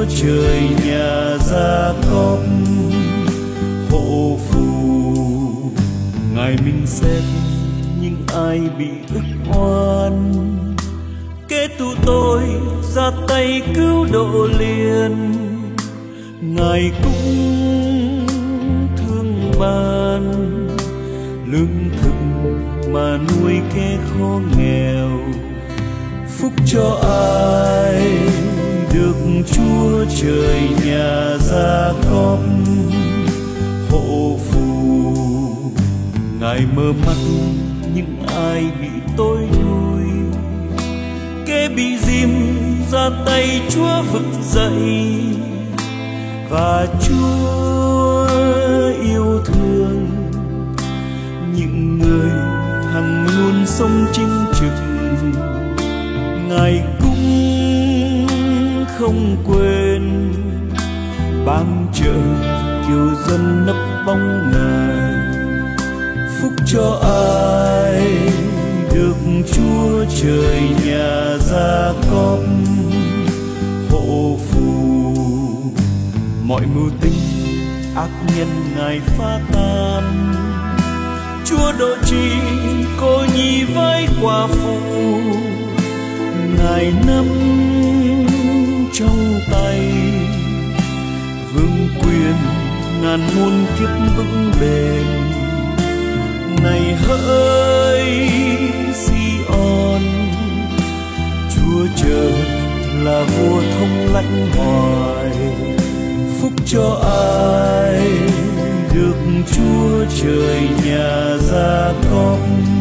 trời nhà Gia Cốp hộ phù. Ngài minh xét những ai bị ức oan, kẻ tù tôi ra tay cứu độ liền. Ngài cũng thương ban lương thực mà nuôi kẻ khó nghèo. Phúc cho ai được Chúa trời nhà Gia Cốp hộ phù. Ngài mơ mắt những ai bị tối đuôi, kẻ bị dìm ra tay Chúa vực dậy. Và Chúa yêu thương những người hằng luôn sống chính trực. Ngài cũng không quên ban trợ kiều dân nấp bóng Ngài. Phúc cho ai được Chúa trời nhà Gia Cốp hộ phù. Mọi mưu tính ác nhân Ngài phá tan, Chúa độ trì cô nhi với quả phụ. Ngài nắm trong tay vương quyền ngàn muôn kiếp vững bền. Này hỡi Sion, Chúa trời là vua thông lãnh hoài. Phúc cho ai được Chúa trời nhà Gia Cốp